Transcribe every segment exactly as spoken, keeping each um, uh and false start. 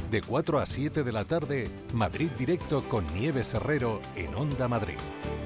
De cuatro a siete de la tarde, Madrid Directo con Nieves Herrero en Onda Madrid.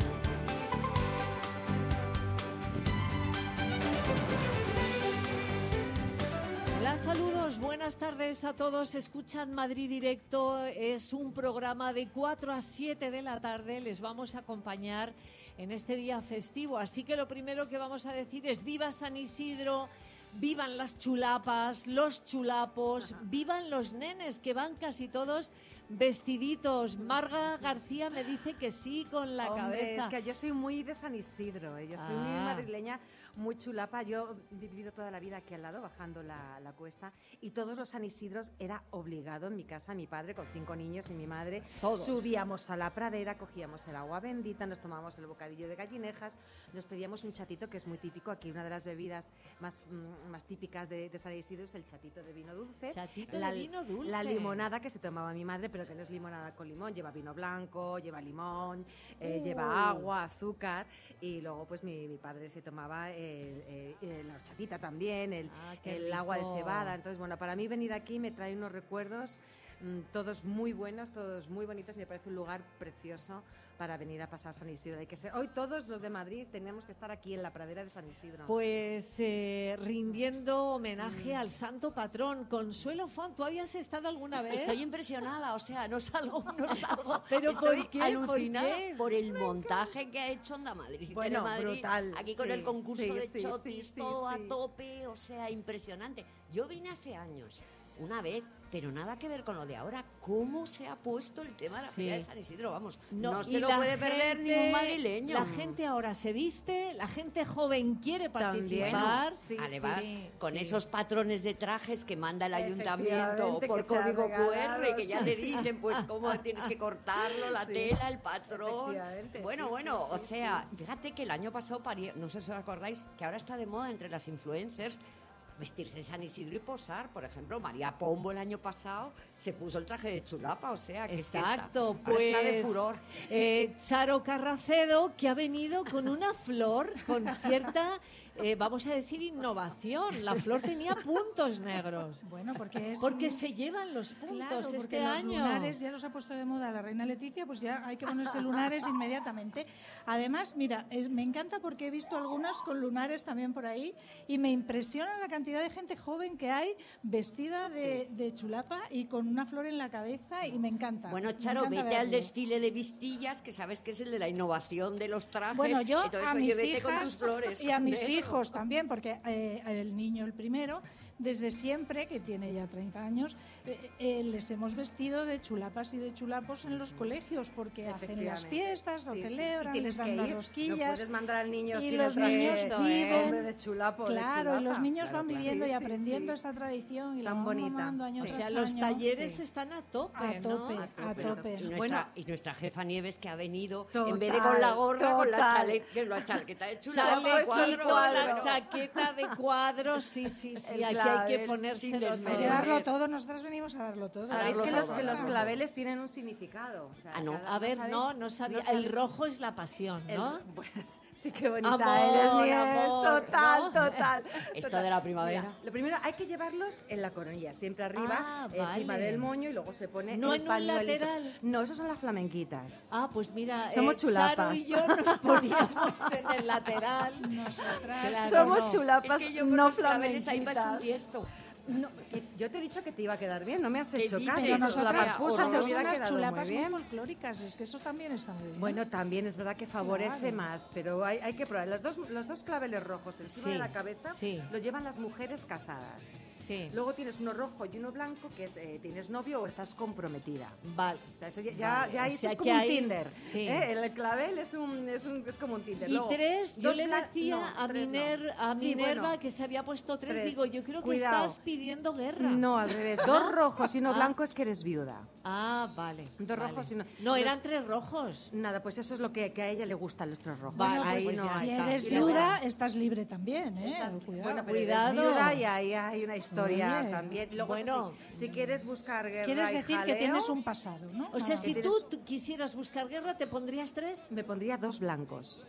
Hola, saludos, buenas tardes a todos. Escuchan Madrid Directo, es un programa de cuatro a siete de la tarde. Les vamos a acompañar en este día festivo. Así que lo primero que vamos a decir es viva San Isidro, vivan las chulapas, los chulapos, Ajá. vivan los nenes, que van casi todos vestiditos. Marga García me dice que sí con la Hombre, cabeza. Es que yo soy muy de San Isidro, ¿eh? Yo soy ah. muy madrileña, muy chulapa. Yo he vivido toda la vida aquí al lado, bajando la, la cuesta, y todos los San Isidros era obligado en mi casa. Mi padre, con cinco niños, y mi madre, todos. subíamos a la pradera, cogíamos el agua bendita, nos tomábamos el bocadillo de gallinejas, nos pedíamos un chatito, que es muy típico aquí, una de las bebidas más... Mm, más típicas de, de San Isidro es el chatito de vino dulce. Chatito la, de vino dulce. La limonada que se tomaba mi madre, pero que no es limonada con limón, lleva vino blanco, lleva limón, eh, uh. lleva agua, azúcar, y luego pues mi, mi padre se tomaba el, el, el, la horchatita también, el, ah, el agua de cebada. Entonces, bueno, para mí venir aquí me trae unos recuerdos mmm, todos muy buenos, todos muy bonitos. Me parece un lugar precioso para venir a pasar San Isidro. Hay que ser, hoy todos los de Madrid tenemos que estar aquí en la pradera de San Isidro. Pues eh, rindiendo homenaje mm. al santo patrón. Consuelo Font, ¿tú habías estado alguna vez? Estoy impresionada, o sea, no salgo, no salgo. ¿Pero Estoy por qué? alucinada ¿Por qué? por el montaje que ha hecho Onda Madrid. Bueno, Madrid, brutal. Aquí con sí, el concurso sí, de sí, chotis, sí, sí, todo sí. a tope, o sea, impresionante. Yo vine hace años, una vez, pero nada que ver con lo de ahora. ¿Cómo se ha puesto el tema de la sí. Feria de San Isidro? Vamos, no, no se lo puede gente, perder ningún madrileño. La gente ahora se viste, la gente joven quiere participar. Sí, Además, sí, con sí. esos patrones de trajes que manda el ayuntamiento por código cu erre, que ya te dicen pues cómo tienes que cortarlo, la sí. tela, el patrón. Bueno, sí, bueno, sí, o sí, sea, sí. fíjate que el año pasado, no sé si os acordáis, que ahora está de moda entre las influencers vestirse de San Isidro y posar. Por ejemplo, María Pombo el año pasado se puso el traje de chulapa, o sea, que exacto, es pues está de furor. Eh, Charo Carracedo, que ha venido con una flor con cierta, eh, vamos a decir, innovación. La flor tenía puntos negros. Bueno, porque es porque un... se llevan los puntos claro, este los año. Lunares ya los ha puesto de moda la reina Leticia, pues ya hay que ponerse lunares inmediatamente. Además, mira, es, me encanta porque he visto algunas con lunares también por ahí y me impresiona la cantidad de gente joven que hay vestida de, sí. de chulapa y con una flor en la cabeza, y me encanta. Bueno, Charo, encanta vete verlo. al desfile de Vistillas, que sabes que es el de la innovación de los trajes. Bueno, yo y todo a eso, mis vete hijas con tus flores, y a mis negro. hijos también, porque eh, el niño, el primero, desde siempre, que tiene ya treinta años, eh, eh, les hemos vestido de chulapas y de chulapos en los colegios, porque hacen las fiestas, lo sí, celebran, sí. les dan las rosquillas. No puedes mandar al niño y sin los el niños eso, viven ¿eh? de chulapo, claro, de y los niños claro, van claro. viviendo sí, y aprendiendo sí, sí. esta tradición y tan la bonita. mamando año Sí. tras O sea, los año. talleres Sí. están a tope, a ¿no? tope, a tope, a tope. Y nuestra, bueno, y nuestra jefa Nieves, que ha venido, total, en vez de con la gorra, total. con la, chale, la chaqueta de chulapa, Chalecito, cuadro. la chaqueta de cuadros, sí, sí, sí, El aquí clavel, hay que ponérselo sin Hay que todo. darlo todo, nosotras venimos a darlo todo. Sabéis darlo que los, todo, que los darlo claveles tienen un significado. O sea, Ah, no. cada- A ver, ¿sabes? no, no sabía. ¿No sabes? El rojo es la pasión, ¿no? El- pues sí, qué bonita Amor, eres, Nieves. amor, Total, ¿no? total. Esto total. de la primavera. Mira, lo primero, hay que llevarlos en la coronilla, siempre arriba, Ah, encima vale. del moño, y luego se pone No el en un pañuelito. lateral. No, esos son las flamenquitas. Ah, pues mira, Somos eh, chulapas. Charo y yo nos poníamos en el lateral. Nosotras Claro, Somos no. chulapas, Es que yo con no los claveles ahí parezco un flamenquitas. tiesto. No, que yo te he dicho que te iba a quedar bien, no me has Que hecho di- caso. pero La nosotras papusa te somos hubiera unas quedado muy chulapas muy bien. folclóricas, es que eso también está muy bien. Bueno, también es verdad que favorece Claro. más, pero hay, hay que probar. Los dos, los dos claveles rojos encima Sí, de la cabeza sí. los llevan las mujeres casadas. Sí, Luego tienes uno rojo y uno blanco, que es eh, tienes novio o estás comprometida. vale. O sea, eso ya, ya, Vale, ya ahí o sea es que como un ahí- Tinder. sí. ¿eh? El clavel es, un, es, un, es como un Tinder. Y Luego, tres, yo dos le bla- decía no, a, tres no. Miner- a Sí, Minerva bueno, que se había puesto tres. tres. Digo, yo creo que Cuidado. estás pidiendo guerra. No, al revés. Dos rojos y uno Ah. blanco es que eres viuda. Ah, vale. Dos vale. rojos y uno- No, eran Los- tres rojos. Nada, pues eso es lo que, que a ella le gustan, los tres rojos. Vale, Bueno, ahí pues pues no ya si hay. está. eres Y la viuda, otra. estás libre también, ¿eh? Estás- Cuidado. bueno, pero Cuidado. eres viuda y ahí hay una historia Oye. también. Luego, Bueno. si, si quieres buscar guerra Quieres y decir jaleo, que tienes un pasado, ¿no? O sea, Ah, si tienes- tú, tú quisieras buscar guerra, ¿te pondrías tres? me pondría dos blancos.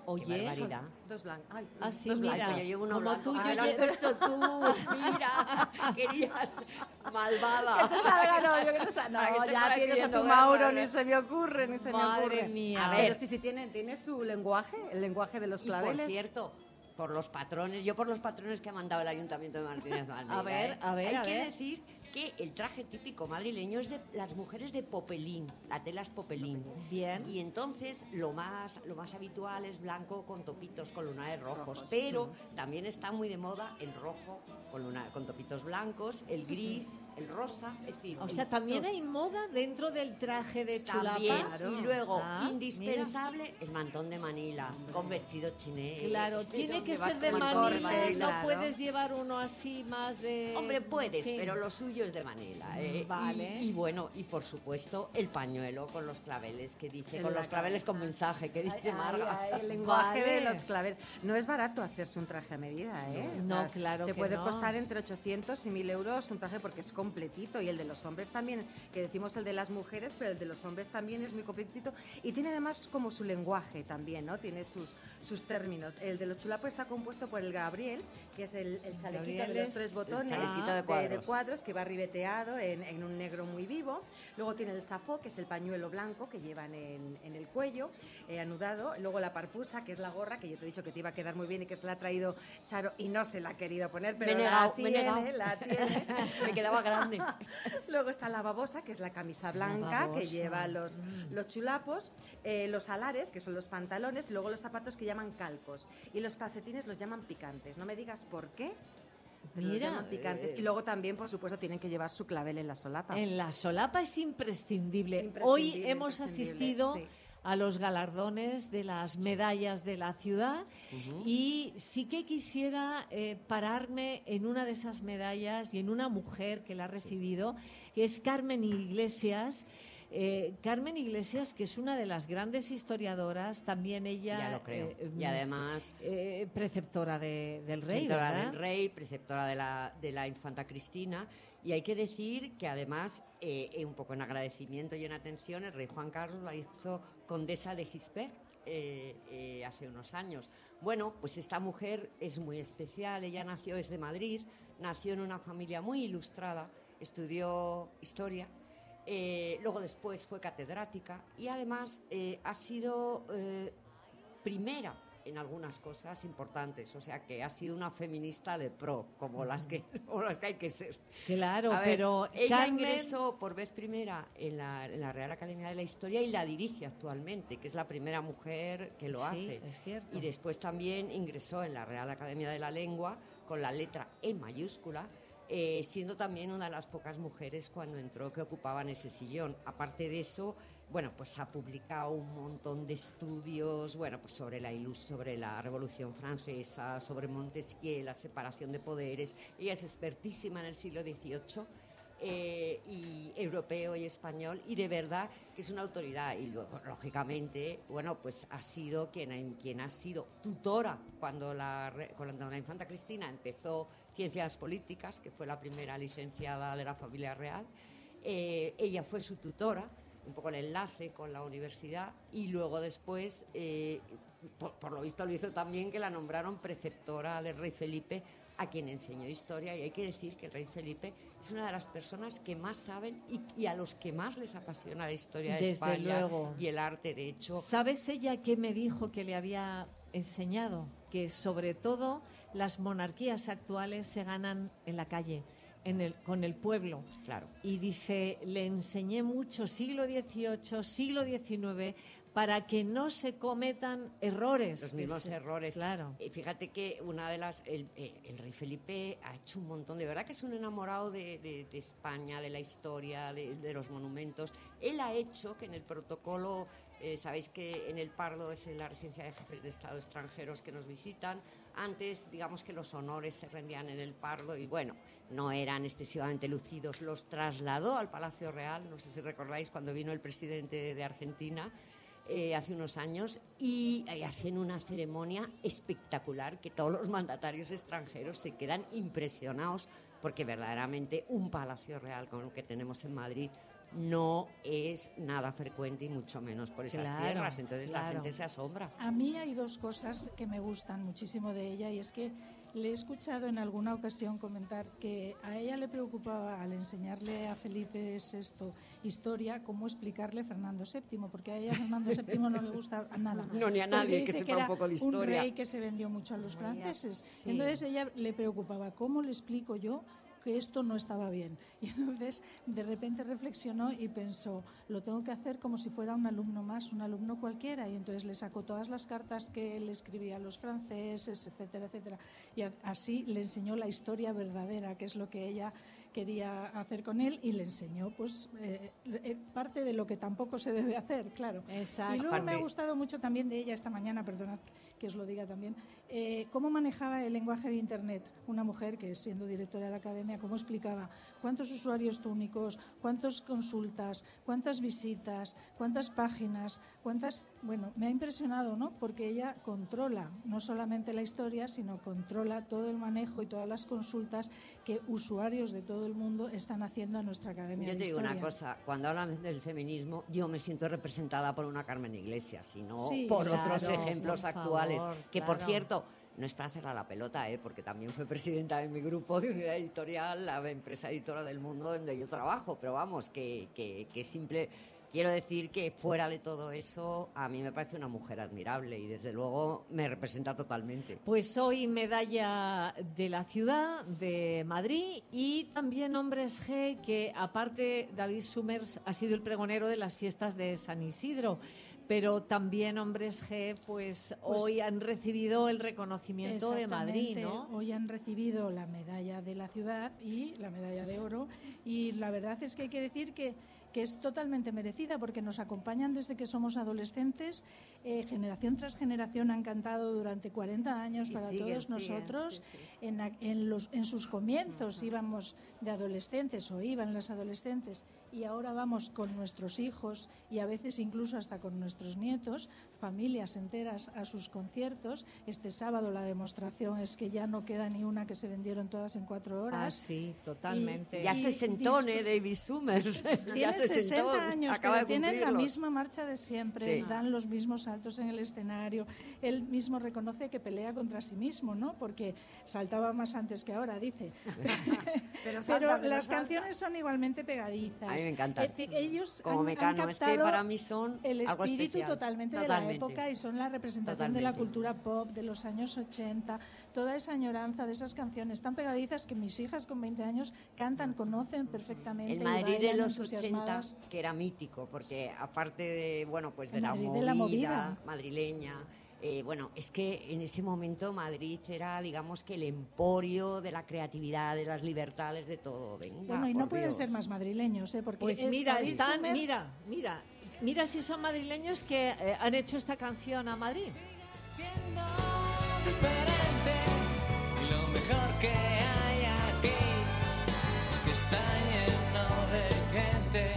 Oye, Qué barbaridad. Dos blancos. Ay, Ah, sí, dos mira. blancos. Yo llevo uno Como blanco. tú, Ah, yo lo has lle- puesto tú. Mira, querías malvada. Que te salga, no, yo que te salga. Para que No, esté ya por aquí tienes a viendo tu guerra, Mauro, ¿no? ni se me ocurre, ni se me Madre ocurre. mía. A Pero ver. sí, sí, tiene, tiene su lenguaje, el lenguaje de los Y por claveles. cierto, por los patrones, yo por los patrones que ha mandado el Ayuntamiento de Martínez Valera. A ver, ¿eh? a ver, Hay a que ver. decir que el traje típico madrileño es de las mujeres de popelín, la tela es popelín. Bien. Y entonces lo más, lo más habitual es blanco con topitos, con lunares rojos. Pero también está muy de moda el rojo con, luna- con topitos blancos, el gris, el rosa. Es decir, O el- sea, también hay moda dentro del traje de chulapa. también. Claro. Y luego, Ah, indispensable, el mantón de Manila, con vestido chiné. Claro, tiene que vas ser de con mantón Manila, Manila, no ¿no? puedes llevar uno así más de... Hombre, puedes, Sí. pero lo suyo es de Manila. ¿eh? Vale. Y, y bueno, y por supuesto, el pañuelo con los claveles que dice, En con la los claveles con mensaje que dice Ay, Marga. ay, ay, el lenguaje Vale. de los claveles. No es barato hacerse un traje a medida, ¿eh? No, claro Te que puede no. costar entre ochocientos y mil euros un traje porque es completito. Y el de los hombres también, que decimos el de las mujeres, pero el de los hombres también es muy completito. Y tiene además como su lenguaje también, ¿no? Tiene sus, sus términos. El de los chulapos está compuesto por el Gabriel, que es el, el chalequito Gabriel de los es tres el botones chalecito de de, de cuadros. cuadros que va ribeteado en, en un negro muy vivo. Luego tiene el safó, que es el pañuelo blanco que llevan en, en el cuello, eh, anudado. Luego la parpusa, que es la gorra, que yo te he dicho que te iba a quedar muy bien y que se la ha traído Charo y no se la ha querido poner, pero Me he la negado, me he tiene, negado. la tiene. Me quedaba grande. Luego está la babosa, que es la camisa blanca babosa. que lleva los, los chulapos, eh, los alares, que son los pantalones, y luego los zapatos que llaman calcos. Y los calcetines los llaman picantes. No me digas por qué, pero los Mira, llaman picantes. eh, Y luego también, por supuesto, tienen que llevar su clavel en la solapa. En la solapa es imprescindible. Imprescindible, Hoy hemos imprescindible, asistido sí. a los galardones de las medallas de la ciudad y sí que quisiera eh, pararme en una de esas medallas y en una mujer que la ha recibido, que es Carmen Iglesias. Eh, Carmen Iglesias, que es una de las grandes historiadoras, también ella... Ya lo creo. eh, Y además, eh, preceptora de- del rey, preceptora ¿verdad? del rey, preceptora de la, de la infanta Cristina. Y hay que decir que además, eh, eh, un poco en agradecimiento y en atención, el rey Juan Carlos la hizo condesa de Gispert eh, eh, hace unos años. Bueno, pues esta mujer es muy especial. Ella nació desde Madrid, nació en una familia muy ilustrada, estudió historia. Eh, luego después fue catedrática y además eh, ha sido eh, primera en algunas cosas importantes, o sea que ha sido una feminista de pro, como las que, como las que hay que ser. Claro, A ver, pero ella Carmen... ingresó por vez primera en la, en la Real Academia de la Historia y la dirige actualmente, que es la primera mujer que lo Sí, hace. es cierto. Y después también ingresó en la Real Academia de la Lengua con la letra E mayúscula, eh, siendo también una de las pocas mujeres cuando entró que ocupaban ese sillón. Aparte de eso, bueno, pues ha publicado un montón de estudios, bueno, pues sobre la ilus sobre la Revolución Francesa, sobre Montesquieu, la separación de poderes. Ella es expertísima en el siglo dieciocho. Eh, y europeo y español, y de verdad que es una autoridad. Y luego, lógicamente, bueno, pues ha sido quien ha, quien ha sido tutora cuando la, re- cuando la infanta Cristina empezó Ciencias Políticas, que fue la primera licenciada de la familia real. Eh, ella fue su tutora, un poco el enlace con la universidad, y luego después, eh, por, por lo visto lo hizo también, que la nombraron preceptora del rey Felipe, a quien enseñó historia. Y hay que decir que el rey Felipe es una de las personas que más saben y, y a los que más les apasiona la historia de Desde España luego. y el arte. De hecho, ¿Sabes ella qué me dijo que le había enseñado? Que sobre todo las monarquías actuales se ganan en la calle, en el, con el pueblo. claro, Y dice, le enseñé mucho siglo dieciocho, siglo diecinueve, para que no se cometan errores. los Que mismos se- errores. Claro. Eh, fíjate que una de las el, eh, el rey Felipe ha hecho un montón, de verdad que es un enamorado de, de- de España, de la historia, de, de los monumentos. Él ha hecho que en el protocolo, eh, sabéis que en el Pardo es la residencia de jefes de Estado extranjeros que nos visitan. Antes, digamos que los honores se rendían en el Pardo y bueno, no eran excesivamente lucidos. Los trasladó al Palacio Real, no sé si recordáis cuando vino el presidente de, de Argentina. Eh, hace unos años y eh, hacen una ceremonia espectacular que todos los mandatarios extranjeros se quedan impresionados porque verdaderamente un palacio real como el que tenemos en Madrid no es nada frecuente y mucho menos por esas Claro, tierras. Entonces claro. la gente se asombra. A mí hay dos cosas que me gustan muchísimo de ella y es que le he escuchado en alguna ocasión comentar que a ella le preocupaba al enseñarle a Felipe sexto historia cómo explicarle Fernando séptimo, porque a ella Fernando séptimo no le gusta a nada. No, ni a Porque nadie que dice sepa era un poco de un historia. rey que se vendió mucho a los franceses. Sí. Entonces ella le preocupaba, ¿cómo le explico yo que esto no estaba bien? Y entonces de repente reflexionó y pensó, lo tengo que hacer como si fuera un alumno más, un alumno cualquiera, y entonces le sacó todas las cartas que él escribía a los franceses, etcétera, etcétera, y a- así le enseñó la historia verdadera, que es lo que ella quería hacer con él, y le enseñó pues eh, eh, parte de lo que tampoco se debe hacer, claro. Exacto. Y luego me ha Aparte- gustado mucho también de ella esta mañana, perdonad que os lo diga también, eh, cómo manejaba el lenguaje de Internet. Una mujer que, siendo directora de la academia, cómo explicaba cuántos usuarios únicos, cuántas consultas, cuántas visitas, cuántas páginas, cuántas... Bueno, me ha impresionado, ¿no? Porque ella controla no solamente la historia, sino controla todo el manejo y todas las consultas que usuarios de todo el mundo están haciendo a nuestra academia Yo de te digo historia. una cosa, cuando hablan del feminismo, yo me siento representada por una Carmen Iglesias, y no Sí, por claro, otros ejemplos por actuales. favor, que por claro. cierto, no es para hacerla la pelota, ¿eh? Porque también fue presidenta de mi grupo de unidad editorial, la empresa editora del mundo donde yo trabajo, pero vamos, que, que, que simple... Quiero decir que fuera de todo eso, a mí me parece una mujer admirable y desde luego me representa totalmente. Pues hoy medalla de la ciudad de Madrid y también Hombres G, que aparte David Summers ha sido el pregonero de las fiestas de San Isidro, pero también Hombres G pues, Pues, hoy han recibido el reconocimiento de Madrid, Exactamente. ¿no? Hoy han recibido la medalla de la ciudad y la medalla de oro, y la verdad es que hay que decir que que es totalmente merecida porque nos acompañan desde que somos adolescentes, eh, generación tras generación han cantado durante cuarenta años Y para siguen, todos siguen, nosotros. sí, sí. En, a- en, los, en sus comienzos íbamos de adolescentes o iban las adolescentes y ahora vamos con nuestros hijos y a veces incluso hasta con nuestros nietos, familias enteras a sus conciertos. Este sábado la demostración es que ya no queda ni una, que se vendieron todas en cuatro Ah, horas. sí, totalmente. Ya y se sentó, disfr- ¿eh? David Summers. Tiene Ya se sesenta sentó, años, acaba pero de tienen la cumplirlos. misma marcha de siempre, Sí. dan los mismos saltos en el escenario. Él mismo reconoce que pelea contra sí mismo, ¿no? Porque saltaba más antes que ahora, dice. Pero, salta, Pero pero las salta. canciones son igualmente pegadizas. A mí me encantan. Eh, te- ellos Como han, Mecano, han es que captado para mí son el algo espíritu especial. totalmente, de Totalmente. la época y son la representación de la Totalmente. cultura pop de los años ochenta, toda esa añoranza de esas canciones tan pegadizas que mis hijas con veinte años cantan, conocen perfectamente. El y Madrid de bailan los ochenta, entusiasmadas. que era mítico, porque aparte de, bueno, pues de El la Madrid movida, de la movida. madrileña, eh, bueno, es que en ese momento Madrid era, digamos, que el emporio de la creatividad, de las libertades, de todo. Venga, Bueno, y no por pueden Dios. ser más madrileños, ¿eh? Porque Pues el mira, David están, Summers- mira, mira, mira si son madrileños que eh, han hecho esta canción a Madrid. Siendo diferente, y lo mejor que hay aquí es que está lleno de gente,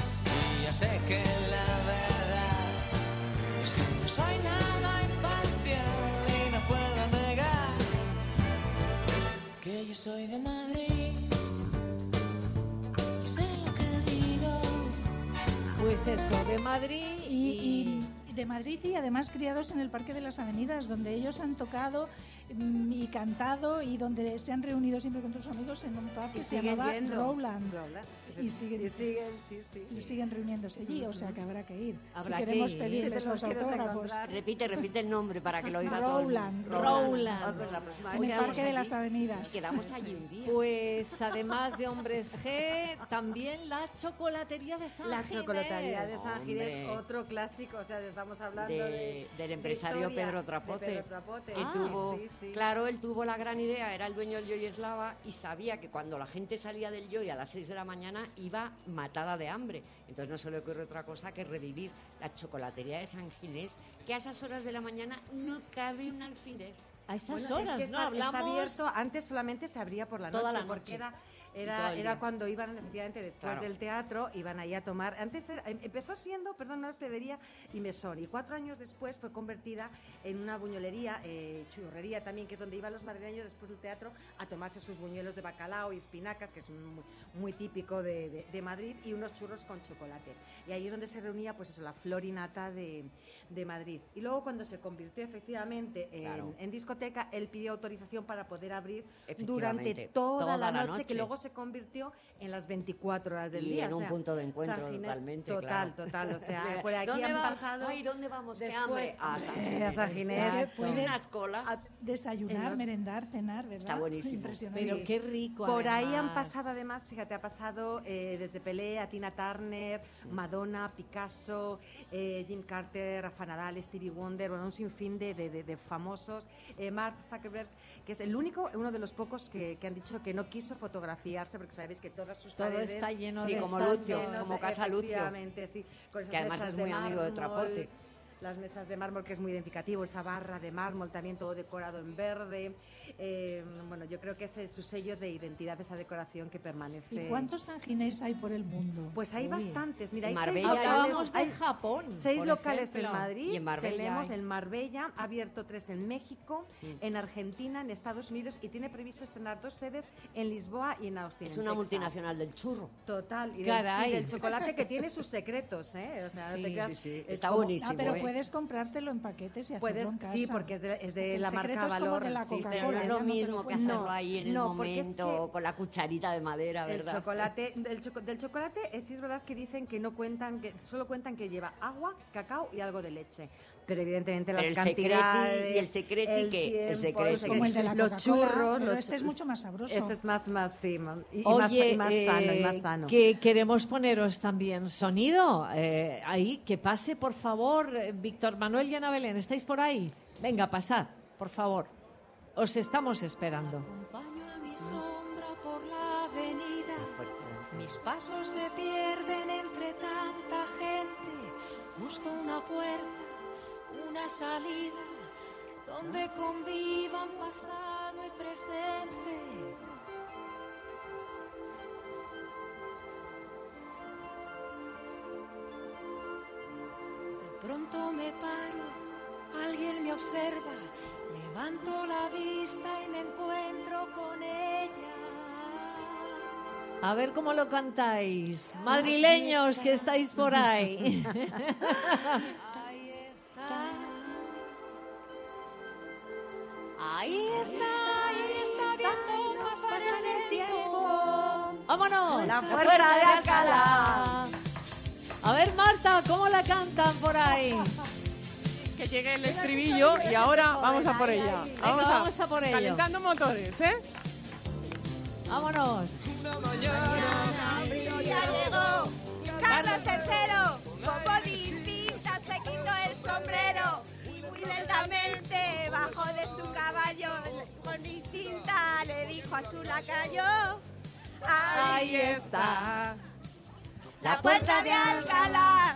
y ya sé que la verdad es que no soy nada imparcial y no puedo negar que yo soy de Madrid y sé lo que digo. Pues eso, de Madrid y, y de Madrid, y además criados en el Parque de las Avenidas, donde ellos han tocado mm, y cantado y donde se han reunido siempre con sus amigos en un pub que Y se siguen llamaba yendo. Rowland. Rowland, sí. Y siguen, Y siguen, sí, sí. y siguen reuniéndose allí, o sea que habrá que ir. Habrá si que queremos ir. pedirles Si te los los quieres autógrafos. encontrar. Repite, repite el nombre para que lo oiga todo el mundo. Rowland. Rowland. Ah, pues la próxima vez En el quedamos Parque de allí las Avenidas. y quedamos allí un día. Pues además de Hombres G, también la chocolatería de San La Ginés. chocolatería de San Ginés, Hombre. otro clásico, o sea, estamos hablando De- de, del de empresario historia, Pedro de Trapote, Pedro Trapote. que Ah, tuvo, sí, sí. claro, él tuvo la gran idea, era el dueño del Yoyeslava y sabía que cuando la gente salía del Yoy a las seis de la mañana iba matada de hambre. Entonces no se le ocurre otra cosa que revivir la chocolatería de San Ginés, que a esas horas de la mañana no cabe un alfiler. A esas Bueno, es horas, que ¿no? está, Hablamos... está abierto, antes solamente se abría por la noche, Toda la porque noche. era, Y era, todo el era día. cuando iban, efectivamente, después Claro. del teatro, iban ahí a tomar, antes era- em- empezó siendo, perdón, una hospedería y mesón, y cuatro años después fue convertida en una buñuelería, eh, churrería también, que es donde iban los madrileños después del teatro a tomarse sus buñuelos de bacalao y espinacas, que es un muy, muy típico de, de- de Madrid, y unos churros con chocolate. Y ahí es donde se reunía, pues eso, la flor y nata de, de Madrid. Y luego cuando se convirtió efectivamente en, Claro. en discoteca, él pidió autorización para poder abrir Efectivamente, durante toda, toda la, la noche, que noche. luego se convirtió en las veinticuatro horas del Y día. en o un sea, punto de encuentro San Ginés- totalmente, Total, claro. total. O sea, por aquí ¿Dónde han vamos? pasado... Ay, ¿dónde vamos? ¡Qué después, hambre! A San hombre, Ginés. a San Ginés. Exacto. Puedes- Unas colas. A desayunar, En los- merendar, cenar, ¿verdad? Está buenísimo. Impresionante. Pero qué rico, Por ahí han además. pasado además, fíjate, ha pasado eh, desde Pelé a Tina Turner, Madonna, Picasso, eh, Jim Carter, Rafa Nadal, Stevie Wonder, bueno, un sinfín de, de, de, de famosos. Eh, Mark Zuckerberg, que es el único, uno de los pocos que, que han dicho que no quiso fotografiarse, porque sabéis que todas sus Todo paredes está lleno Sí, de... como están Lucio, llenos como de- Casa Lucio. efectivamente, sí, con esas Que además mesas es muy amigo de mármol, Trapote. las mesas de mármol, que es muy identificativo, esa barra de mármol también todo decorado en verde. Eh, bueno, yo creo que ese es su sello de identidad, esa decoración que permanece. ¿Y cuántos sanginés hay por el mundo? Pues hay Uy. bastantes. Mira, hay En seis Marbella locales, Hablábamos de hay Japón, seis por locales en ejemplo. Madrid. Y en Marbella Tenemos hay. en Marbella, ha abierto tres en México, Sí. en Argentina, en Estados Unidos, y tiene previsto estrenar dos sedes en Lisboa y en Austin. Es en una Texas. multinacional del churro. Total. Y del, Caray. y del chocolate, que tiene sus secretos, ¿eh? O sea, no Sí, te creas, sí, sí. es Está como- buenísimo. Ah, pero ¿eh? puedes comprártelo en paquetes y hacerlo Puedes, en casa. sí, porque es de, es de El la secreto marca es como Valor. de la sí, Sí, Coca-Cola, pero no es ya lo no te lo mismo que puedes- hacerlo No, ahí en el no, porque es momento, que con la cucharita de madera, El ¿verdad? chocolate, del, choco- del chocolate eh, sí es verdad que dicen que no cuentan, que solo cuentan que lleva agua, cacao y algo de leche. Pero evidentemente Pero las el secreti- cantidades... ¿y el secreti el qué? El tiempo, secreti. Como el de la los Coca-Cola, churros, pero los este es chu- mucho más sabroso. Este es más, más, sí, ma- y, y Oye, más, y más sano, y eh, más sano. que queremos poneros también sonido. eh, ahí, que pase, por favor, eh, Víctor Manuel y Ana Belén, ¿estáis por ahí? Venga, pasad, por favor. Os estamos esperando. Acompaño a mi sombra por la avenida. Mis pasos se pierden entre tanta gente. Busco una puerta, una salida, donde convivan pasado y presente. De pronto me paro, alguien me observa, levanto la vista y me encuentro con ella. A ver cómo lo cantáis. Madrileños que estáis por ahí. Ahí está. Ahí está, ahí está viendo pasar el tiempo. ¡Vámonos! La puerta de Alcalá. A ver, Marta, ¿cómo la cantan por ahí? Que llegue el estribillo y ahora vamos a por ella. Venga, vamos a por ello. Calentando motores, ¿eh? ¡Vámonos! Ya llegó Carlos tercero, como distinta se quitó el sombrero y muy lentamente bajó de su caballo. Con distinta le dijo a su lacayo: Ahí está. la puerta de Alcalá.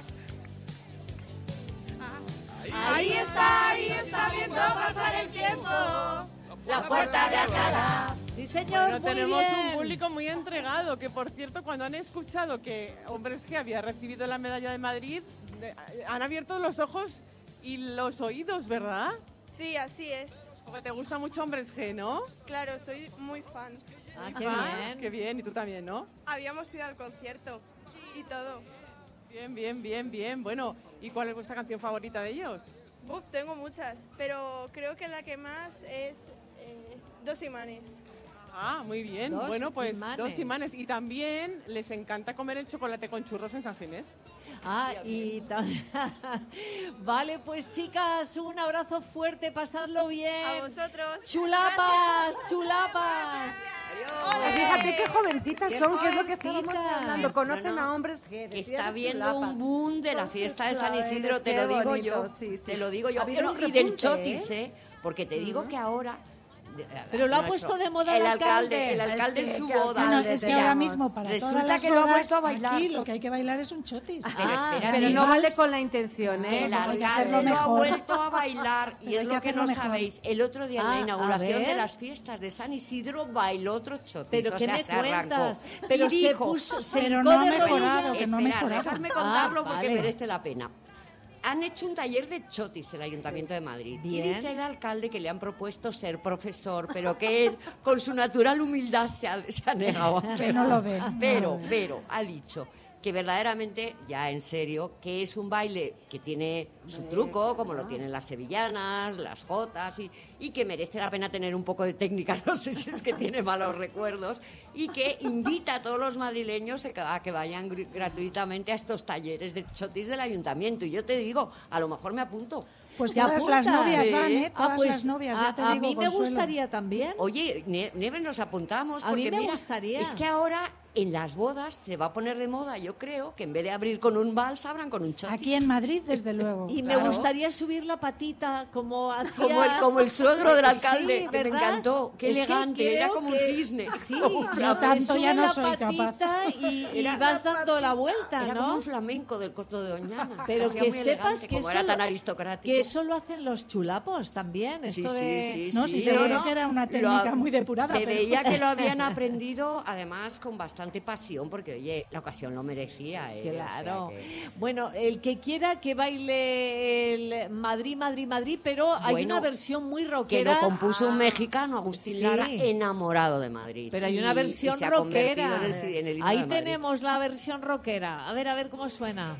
Ahí está, ahí está viendo pasar el tiempo. La puerta de Alcalá. Sí, señor, Bueno, muy tenemos bien. un público muy entregado, que por cierto, cuando han escuchado que Hombres G había recibido la medalla de Madrid, de- han abierto los ojos y los oídos, ¿verdad? Sí, así es. Porque te gusta mucho Hombres G, ¿no? Claro, soy muy fan. Ah, qué Ah, bien. Qué bien, y tú también, ¿no? Habíamos ido al concierto y todo. Bien, bien, bien, bien. Bueno, ¿y cuál es vuestra canción favorita de ellos? Uf, tengo muchas, pero creo que la que más es eh, Dos imanes. Ah, muy bien. Dos bueno, pues imanes. dos imanes. Y también les encanta comer el chocolate con churros en San Ginés. Ah, y ta- vale, pues chicas, un abrazo fuerte, pasadlo bien. A vosotros. Chulapas, chulapas. Pues fíjate qué jovencitas Qué son, que es lo que estábamos jovencitas. hablando. Conocen No, no. a hombres que Que está habiendo un boom de la Con sus fiesta de San claveles, Isidro, te qué lo digo bonito, yo, sí, sí, te sí. lo digo yo, Ha habido Pero- un y del repunte, chotis, ¿eh? ¿eh? Porque te digo que ahora Pero lo ha nuestro- puesto de moda el el alcalde. alcalde. El alcalde en Es su que boda. Bueno, alcalde es que tenemos. ahora mismo para Resulta todas las que lo ha bodas, vuelto a bailar. aquí lo que hay que bailar es un chotis. Pero Ah, espera, Pero sí, no va- vale con la intención, ¿eh? El No, hay que alcalde hacerlo lo ha mejor. vuelto a bailar y Pero es hay lo que que hacerlo no mejor. sabéis. El otro día en Ah, la a inauguración de ver. las fiestas de San Isidro bailó otro chotis. Pero o ¿qué sea, me se arrancó. cuentas? Pero Y se dijo, puso, se Pero hincó no ha de mejorado, rodillas. que no ha Espera, mejorado. dejadme Ah, contarlo porque vale. merece la pena. Han hecho un taller de chotis el Ayuntamiento de Madrid. Bien. Y dice el alcalde que le han propuesto ser profesor, pero que él, con su natural humildad, se ha, se ha negado. a Que no lo ve, no Pero, lo ve. pero, ha dicho que verdaderamente, ya en serio, que es un baile que tiene su truco, como lo tienen las sevillanas, las jotas, y, y que merece la pena tener un poco de técnica, no sé si es que tiene malos recuerdos, y que invita a todos los madrileños a que- a que vayan gr- gratuitamente a estos talleres de chotis del ayuntamiento. Y yo te digo, a lo mejor me apunto. Pues ¿Te todas las apuntas? novias Sí. van, ¿eh? Ah, Todas pues las novias, a, ya te a digo, mí me Consuelo. gustaría también. Oye, Ne- Neves, nos apuntamos A porque mí me mira, gustaría. es que ahora en las bodas se va a poner de moda, yo creo, que en vez de abrir con un vals, abran con un chotis. Aquí en Madrid, desde luego. Y me Claro. gustaría subir la patita como hacía... Como el, como el suegro del alcalde, Sí, que me ¿verdad? encantó. Qué Es que elegante, era creo como que- un cisne. Sí, Un no flamenco. tanto se ya sube no la soy capaz. patita y, y Era- vas dando la vuelta, Era ¿no? como un flamenco del Coto de Doñana. Pero Hacía que muy sepas elegante, que como eso, era tan lo- aristocrático. que eso lo hacen los chulapos también. Sí, Esto sí, de... sí, No, sí, sí se no, ve no. que era una Lo- técnica muy depurada. Se pero- veía que lo habían aprendido, además, con bastante pasión, porque, oye, la ocasión lo merecía. ¿eh? Claro. O sea que- Bueno, el que quiera que baile el Madrid, Madrid, Madrid, pero hay Bueno, una versión muy Que rockera. lo compuso un Ah, mexicano, Agustín sí. Lara, enamorado de Madrid. Pero hay Y- una y versión se ha convertido rockera. en el, en el himno Ahí de Madrid. tenemos la versión rockera. A ver, a ver cómo suena.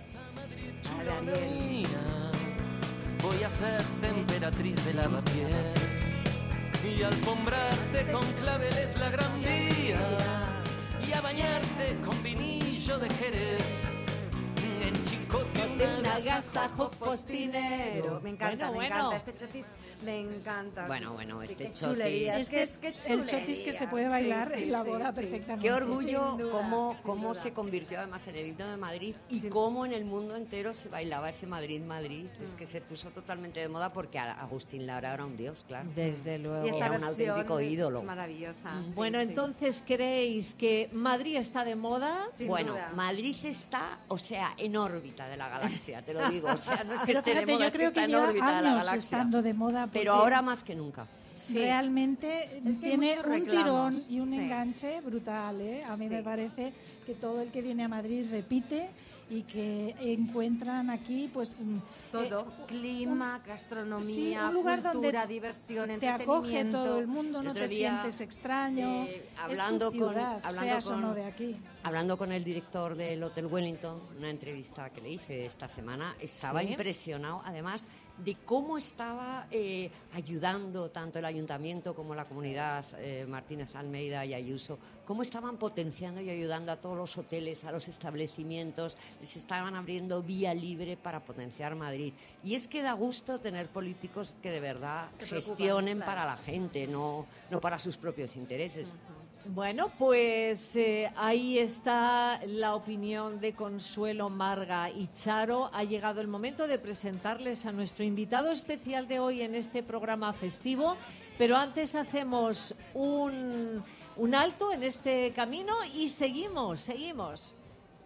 Voy a ser temperatriz de lavapiés y alfombrarte con claveles la gran vía y a bañarte con vinillo de Jerez en chicote Un agasajo postinero. Me encanta, Bueno, me bueno. encanta. Este chotis me encanta. Bueno, bueno, Sí, este qué chotis. chulería. Es que es Este que es el chotis que se puede bailar Sí, sí, en la sí, boda sí. perfectamente. Qué orgullo Sin duda, cómo, sin cómo duda. se convirtió además en el himno de Madrid y cómo en el mundo entero se bailaba ese Madrid-Madrid. Es que se puso totalmente de moda porque a- Agustín Lara era un dios, claro. Desde luego. Y esta Era un versión auténtico es ídolo. maravillosa. sí, Bueno, sí. entonces, ¿creéis que Madrid está de moda? Sin Bueno, duda. Madrid está, o sea, en órbita de la galaxia, te lo digo. O sea, no es que Pero esté de fíjate, moda, yo es que creo está que en lleva órbita de la años galaxia. estando de moda. Pero porque ahora más que nunca. Sí. Realmente Es que hay tiene muchos un tirón reclamos, y un sí. enganche brutal, ¿eh? A mí Sí. me parece que todo el que viene a Madrid repite y que encuentran aquí, pues... mm, Todo, eh, clima, sí, gastronomía, un lugar cultura, donde diversión, te acoge entretenimiento. todo el mundo, El no otro te día, sientes extraño. eh, es tu hablando con- ciudad, hablando seas o con- no de aquí. Hablando con el director del Hotel Wellington, una entrevista que le hice esta semana, estaba Sí. impresionado, además, de cómo estaba eh, ayudando tanto el ayuntamiento como la comunidad, eh, Martínez Almeida y Ayuso, cómo estaban potenciando y ayudando a todos los hoteles, a los establecimientos, les estaban abriendo vía libre para potenciar Madrid. Y es que da gusto tener políticos que de verdad Se preocupan, gestionen claro. para la gente, no, no para sus propios intereses. Bueno, pues eh, ahí está la opinión de Consuelo, Marga y Charo. Ha llegado el momento de presentarles a nuestro invitado especial de hoy en este programa festivo, pero antes hacemos un, un alto en este camino y seguimos, seguimos.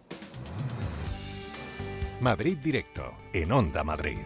Madrid Directo, en Onda Madrid.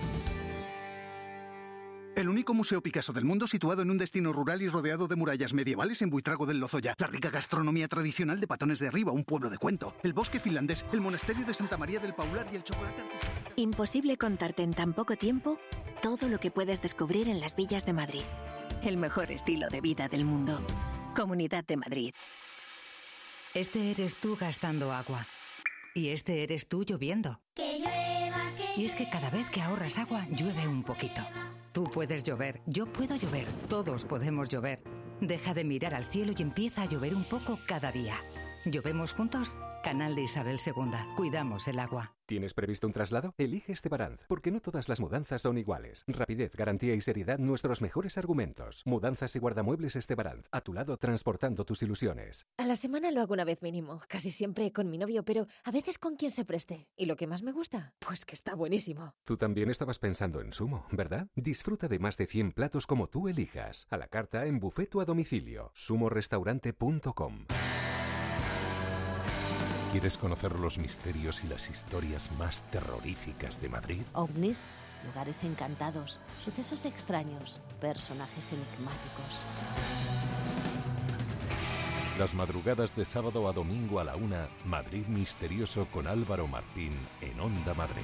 El único museo Picasso del mundo situado en un destino rural y rodeado de murallas medievales en Buitrago del Lozoya. La rica gastronomía tradicional de Patones de Arriba, un pueblo de cuento. El bosque finlandés, el monasterio de Santa María del Paular y el chocolate artesanal. Imposible contarte en tan poco tiempo todo lo que puedes descubrir en las villas de Madrid. El mejor estilo de vida del mundo. Comunidad de Madrid. Este eres tú gastando agua. Y este eres tú lloviendo. Que llueva, que Y es que cada vez que ahorras agua, llueve un poquito. Tú puedes llover, yo puedo llover, todos podemos llover. Deja de mirar al cielo y empieza a llover un poco cada día. Llovemos juntos, Canal de Isabel segunda. Cuidamos el agua. ¿Tienes previsto un traslado? Elige Estebaranz, porque no todas las mudanzas son iguales. Rapidez, garantía y seriedad, nuestros mejores argumentos. Mudanzas y guardamuebles Estebaranz, a tu lado transportando tus ilusiones. A la semana lo hago una vez mínimo, casi siempre con mi novio, pero a veces con quien se preste. ¿Y lo que más me gusta? Pues que está buenísimo. Tú también estabas pensando en Sumo, ¿verdad? Disfruta de más de cien platos como tú elijas. A la carta, en buffet o a domicilio. sumo restaurante punto com. ¿Quieres conocer los misterios y las historias más terroríficas de Madrid? Ovnis, lugares encantados, sucesos extraños, personajes enigmáticos. Las madrugadas de sábado a domingo a la una, Madrid Misterioso con Álvaro Martín en Onda Madrid.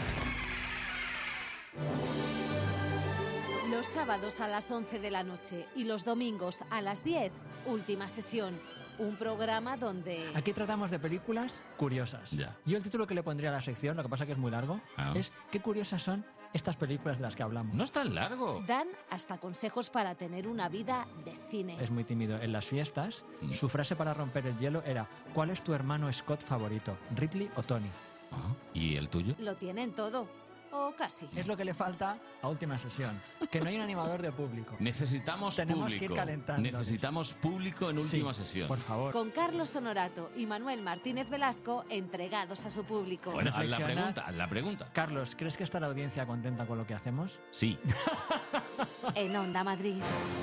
Los sábados a las once de la noche y los domingos a las diez, última sesión. Un programa donde... Aquí tratamos de películas curiosas. Ya. Yo el título que le pondría a la sección, lo que pasa que es muy largo, Ah. es ¿qué curiosas son estas películas de las que hablamos? No es tan largo. dan hasta consejos para tener una vida de cine. Es muy tímido. En las fiestas, Mm. su frase para romper el hielo era ¿cuál es tu hermano Scott favorito? ¿Ridley o Tony? Ah, ¿y el tuyo? Lo tienen todo. O casi. Es lo que le falta a última sesión. Que no hay un animador de público. Necesitamos Tenemos público. que ir calentando. Necesitamos público en última Sí, sesión. por favor. Con Carlos Honorato y Manuel Martínez Velasco entregados a su público. Bueno, haz la Reflexionar. pregunta, haz la pregunta. Carlos, ¿crees que está la audiencia contenta con lo que hacemos? Sí. En Onda Madrid.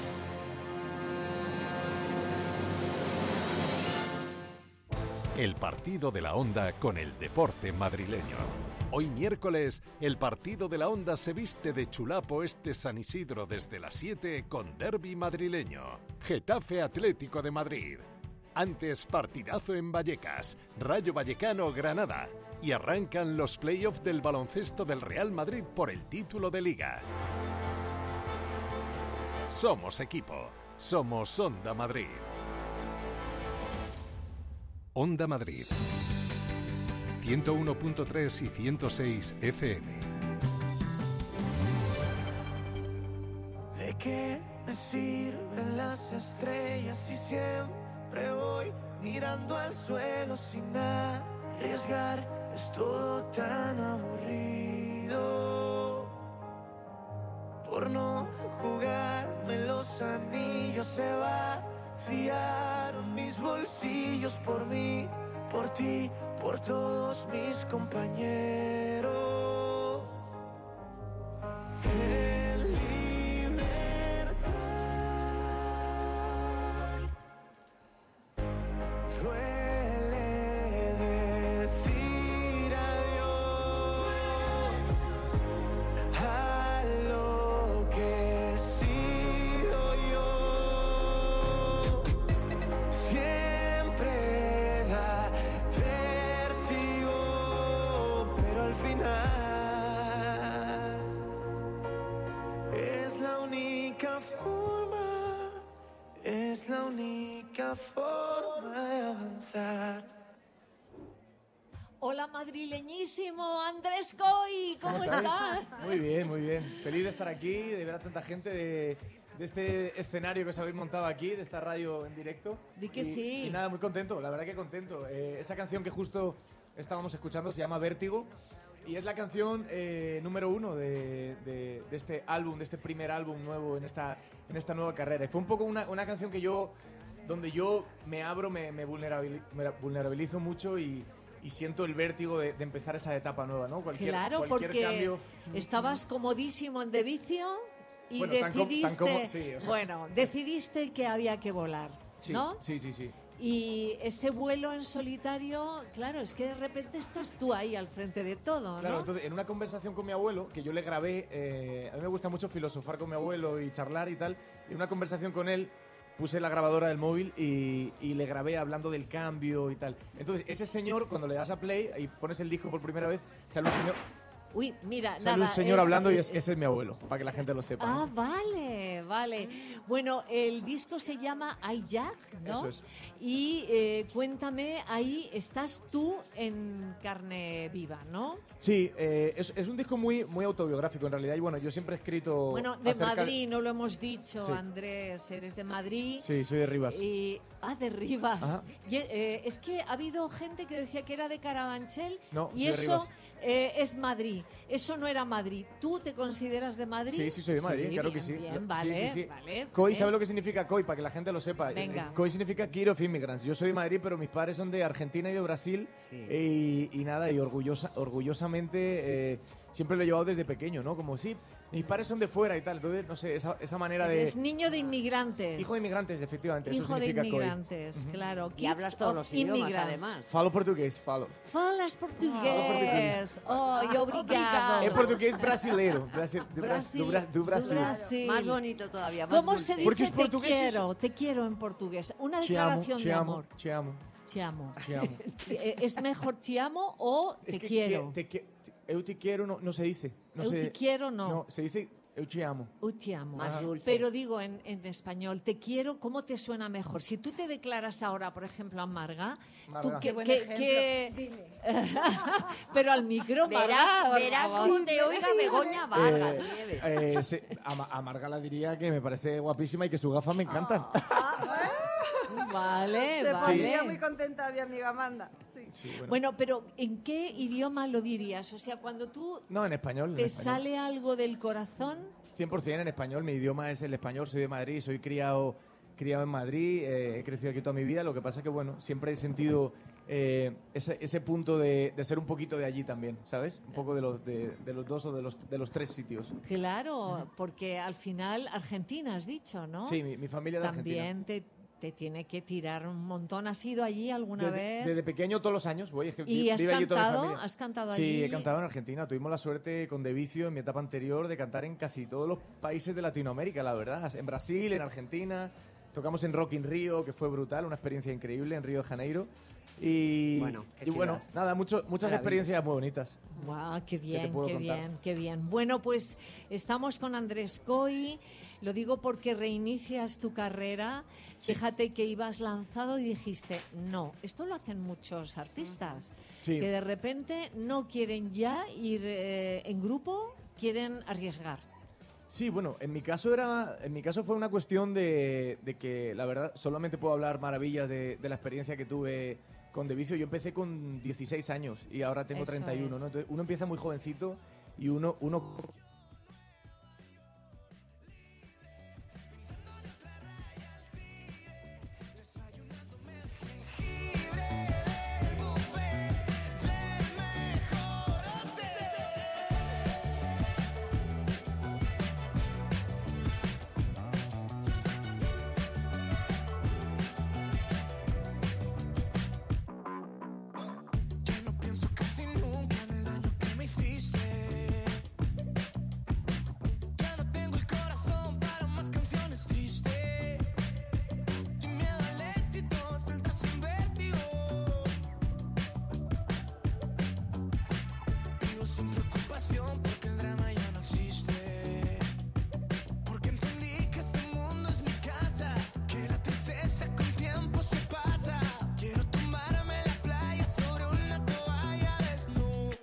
El partido de la Onda con el deporte madrileño. Hoy miércoles, el partido de la Onda se viste de chulapo este San Isidro desde las siete con derbi madrileño. Getafe Atlético de Madrid. Antes, partidazo en Vallecas, Rayo Vallecano Granada. Y arrancan los playoffs del baloncesto del Real Madrid por el título de Liga. Somos equipo. Somos Onda Madrid. Onda Madrid. ciento uno punto tres y ciento seis F M. ¿De qué me sirven las estrellas si siempre voy mirando al suelo sin arriesgar? Es todo tan aburrido. Por no jugarme los anillos se vaciaron mis bolsillos por mí, por ti, por todos mis compañeros. En libertad duele decir adiós a lo que he sido yo. Siempre da vértigo, pero al final es la única forma, es la única forma de avanzar. Hola madrileñísimo, Andrés Coy, ¿cómo estás? Muy bien, muy bien. Feliz de estar aquí, de ver a tanta gente, de, de este escenario que os habéis montado aquí, de esta radio en directo. Di que y, sí. Y nada, muy contento, la verdad que contento. Eh, esa canción que justo estábamos escuchando se llama Vértigo y es la canción eh, número uno de, de, de este álbum, de este primer álbum nuevo en esta, en esta nueva carrera. Y fue un poco una, una canción que yo, donde yo me abro, me, me, vulnerabil, me vulnerabilizo mucho y... y siento el vértigo de, de empezar esa etapa nueva, ¿no? Cualquier, Claro, cualquier porque cambio. estabas comodísimo en De Vicio y Bueno, tan com- tan decidiste, como- sí, o sea- bueno, decidiste que había que volar, Sí, ¿no? sí, sí, sí. Y ese vuelo en solitario, claro, es que de repente estás tú ahí al frente de todo, Claro, ¿no? entonces en una conversación con mi abuelo, que yo le grabé, eh, a mí me gusta mucho filosofar con mi abuelo y charlar y tal, y en una conversación con él puse la grabadora del móvil y, y le grabé hablando del cambio y tal. Entonces ese señor, cuando le das a play y pones el disco por primera vez, sale un señor, Uy, mira, sale nada. un señor es- hablando y es- es, ese es mi abuelo, para que la gente lo sepa. Ah, ¿no? vale, vale. Bueno, el disco se llama I Jack, ¿no? Eso es. Y eh, cuéntame, ahí estás tú en carne viva, ¿no? Sí, eh, es, es un disco muy, muy autobiográfico en realidad. Y bueno, yo siempre he escrito. Bueno, de acerca Madrid, no lo hemos dicho, Sí. Andrés, eres de Madrid. Sí, soy de Rivas. Y, ah, de Rivas. Ajá. Y, eh, es que ha habido gente que decía que era de Carabanchel No, y soy de eso Rivas. eh, es Madrid. Eso no era Madrid. ¿Tú te consideras de Madrid? Sí, sí, soy de Madrid, claro que sí. Bien, Yo- sí, vale, sí, sí. vale. COI, vale. ¿sabe lo que significa COI? Para que la gente lo sepa. Venga. Eh, COI significa Kid of Immigrants. Yo soy de Madrid, pero mis padres son de Argentina y de Brasil. Y, y nada, y orgullosa, orgullosamente eh, siempre lo he llevado desde pequeño, ¿no? Como sí, mis padres son de fuera y tal. Entonces, no sé, esa, esa manera de... Es niño de inmigrantes. Hijo de inmigrantes, efectivamente. eso Hijo de significa COI. inmigrantes, Ujú. claro. Y hablas Kids todos of los idiomas, immigrants. además. Falo portugués, falo. Falas português. Oh, e obrigado. É português brasileiro. Brasil, do, Bra- Brasil, do, Bra- do Brasil. do Brasil. Más bonito todavía, más ¿Cómo dulce. se dice Porque os te portugueses- quiero? Te quiero en portugués. Una Te amo, declaración te de amo, amor. te amo. Te amo. Te amo. Eh, ¿Es mejor te amo o te Es que quiero? que- te, que- eu te quiero no, no se dice. No Eu se, te quiero no. No, se dice eu te amo. Eu te amo. Más dulce. Pero digo en, en español, te quiero, ¿cómo te suena mejor? Si tú te declaras ahora, por ejemplo, a Marga, Marga. ¿tú qué, Qué buen qué- ejemplo. qué- pero al micro, Verás, Marga, por verás favor. cómo te oiga Begoña Vargas, Eh, Nieves. eh, se- a, Ma- a Marga la diría que me parece guapísima y que sus gafas me encantan. Vale, Se vale. pondría muy contenta mi amiga Amanda. Sí. Sí, bueno. Bueno, pero ¿en qué idioma lo dirías? O sea, cuando tú No, en español. en te español. sale algo del corazón, cien por ciento en español. Mi idioma es el español. Soy de Madrid. Soy criado, criado en Madrid. eh, he crecido aquí toda mi vida. Lo que pasa que, bueno, siempre he sentido eh, ese, ese punto de, de ser un poquito de allí también, ¿sabes? Un poco de los, de, de los dos o de los, de los tres sitios. claro, porque al final Argentina has dicho, ¿no? Sí, mi, mi familia de Argentina. También te, te tiene que tirar un montón. ¿Has ido allí alguna Desde, vez? desde pequeño, todos los años, voy. Es que ¿Y vi- has vive allí toda mi cantado? familia. ¿Has cantado Sí, allí? he cantado en Argentina. Tuvimos la suerte con De Vicio en mi etapa anterior de cantar en casi todos los países de Latinoamérica, la verdad. En Brasil, en Argentina. Tocamos en Rock in Rio, que fue brutal, una experiencia increíble en Río de Janeiro. Y Bueno, qué y bueno, ciudad. nada, mucho, muchas Maravilloso. experiencias muy bonitas. Guau, qué te bien, puedo qué contar? bien, qué bien. Bueno, pues estamos con Andrés Coy. Lo digo porque reinicias tu carrera. Fíjate que ibas lanzado y dijiste, no, esto lo hacen muchos artistas. Sí. Que de repente no quieren ya ir eh, en grupo, quieren arriesgar. Sí, bueno, en mi caso era, en mi caso fue una cuestión de, de que la verdad solamente puedo hablar maravillas de, de la experiencia que tuve con De Vicio. Yo empecé con dieciséis años y ahora tengo Eso treinta y uno, es. ¿no? Entonces uno empieza muy jovencito y uno, uno Ya no pienso casi nunca en el daño que me hiciste. Ya no tengo el corazón para más canciones tristes. Sin miedo al éxito, saltas sin vértigo. Vivo sin preocupación porque el drama ya no existe. Porque entendí que este mundo es mi casa, que la tristeza con tiempo se pasa. Quiero tomarme la playa sobre una toalla desnuda.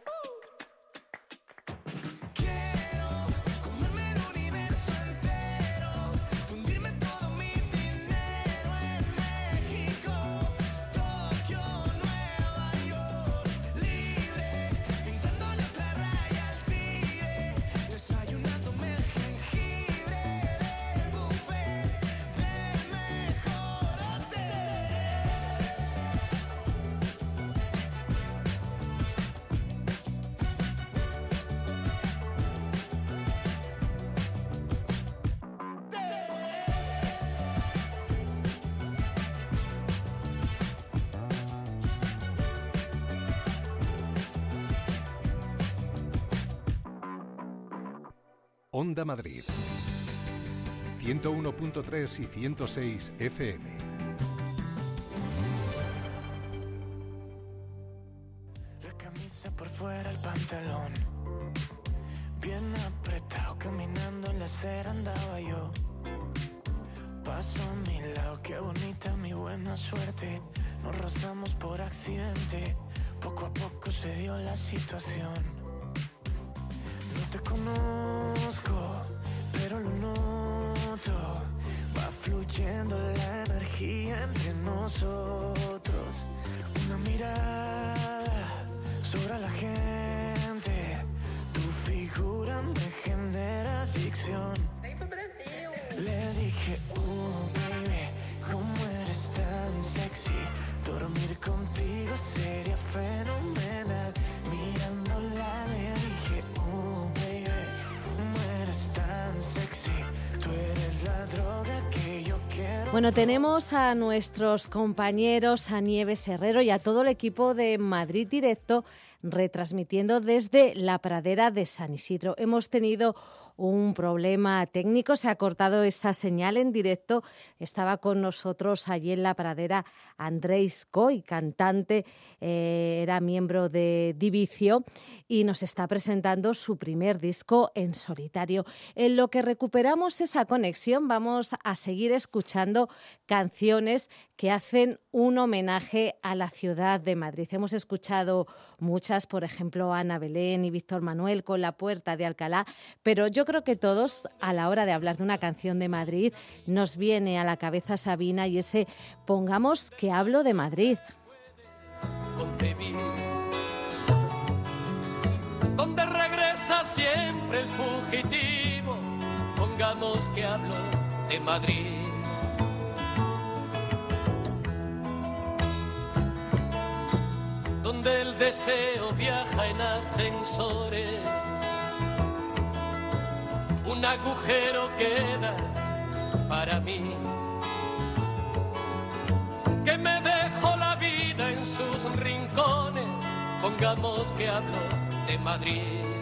Quiero comerme el universo entero, fundirme todo mi dinero en México, Tokio, Nueva York, libre, pintándole otra raya al tigre, desayunándome el jengibre del buffet del mejor hotel. Onda Madrid. ciento uno punto tres y ciento seis F M. La camisa por fuera, el pantalón bien apretado, caminando en la acera andaba yo. pasó a mi lado, qué bonita mi buena suerte. Nos rozamos por accidente, poco a poco se dio la situación. No te conozco, pero lo noto. Va fluyendo la energía entre nosotros. Una mirada sobre la gente. Tu figura me genera adicción. Le dije, oh baby, cómo eres tan sexy. Dormir contigo sería fenomenal. Mirándola le dije, oh baby, cómo eres tan sexy. Tú eres la droga que yo quiero. Bueno, tenemos a nuestros compañeros, a Nieves Herrero y a todo el equipo de Madrid Directo retransmitiendo desde la pradera de San Isidro. Hemos tenido un problema técnico, se ha cortado esa señal en directo. Estaba con nosotros allí en la pradera Andrés Coy, cantante, eh, era miembro de Divicio y nos está presentando su primer disco en solitario. En lo que recuperamos esa conexión vamos a seguir escuchando canciones que hacen un homenaje a la ciudad de Madrid. Hemos escuchado muchas, por ejemplo, Ana Belén y Víctor Manuel con La Puerta de Alcalá, pero yo creo que todos, a la hora de hablar de una canción de Madrid, nos viene a la cabeza Sabina y ese Pongamos que hablo de Madrid. Concebir, donde regresa siempre el fugitivo, pongamos que hablo de Madrid. Donde el deseo viaja en ascensores, un agujero queda para mí, que me dejó la vida en sus rincones, pongamos que hablo de Madrid.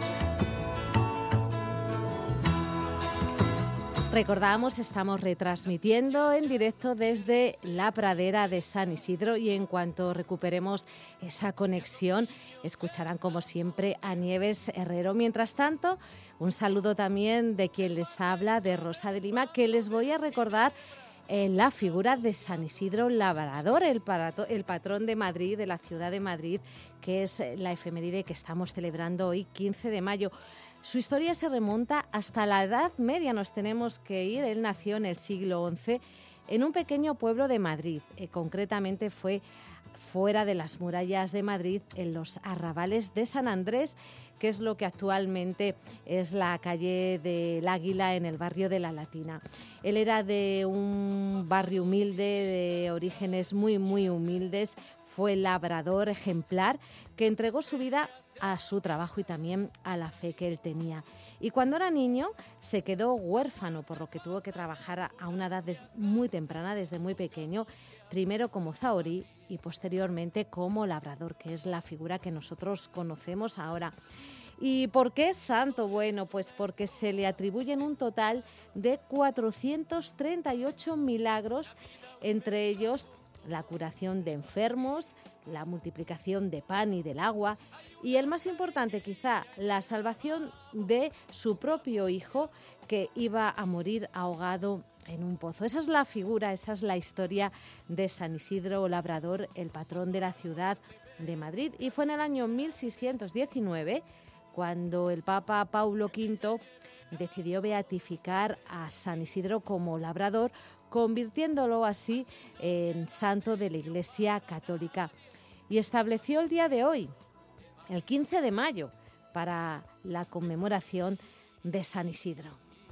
Recordamos, estamos retransmitiendo en directo desde la pradera de San Isidro y en cuanto recuperemos esa conexión, escucharán como siempre a Nieves Herrero. Mientras tanto, un saludo también de quien les habla, de Rosa de Lima, que les voy a recordar eh, la figura de San Isidro Labrador, el, parato, el patrón de Madrid, de la ciudad de Madrid, que es la efeméride que estamos celebrando hoy, quince de mayo. Su historia se remonta hasta la Edad Media, nos tenemos que ir. Él nació en el siglo once en un pequeño pueblo de Madrid, eh, concretamente fue fuera de las murallas de Madrid, en los arrabales de San Andrés, que es lo que actualmente es la calle del Águila en el barrio de La Latina. Él era de un barrio humilde, de orígenes muy, muy humildes, fue labrador ejemplar que entregó su vida a su trabajo y también a la fe que él tenía. Y cuando era niño se quedó huérfano, por lo que tuvo que trabajar a una edad muy temprana, desde muy pequeño, primero como zahorí y posteriormente como labrador, que es la figura que nosotros conocemos ahora. ¿Y por qué es santo? Bueno, pues porque se le atribuyen un total de cuatrocientos treinta y ocho milagros, entre ellos la curación de enfermos, la multiplicación de pan y del agua y el más importante quizá, la salvación de su propio hijo que iba a morir ahogado en un pozo. Esa es la figura, esa es la historia de San Isidro Labrador, el patrón de la ciudad de Madrid. Y fue en el año mil seiscientos diecinueve cuando el Papa Paulo quinto decidió beatificar a San Isidro como labrador, convirtiéndolo así en santo de la Iglesia Católica. Y estableció el día de hoy, el quince de mayo, para la conmemoración de San Isidro.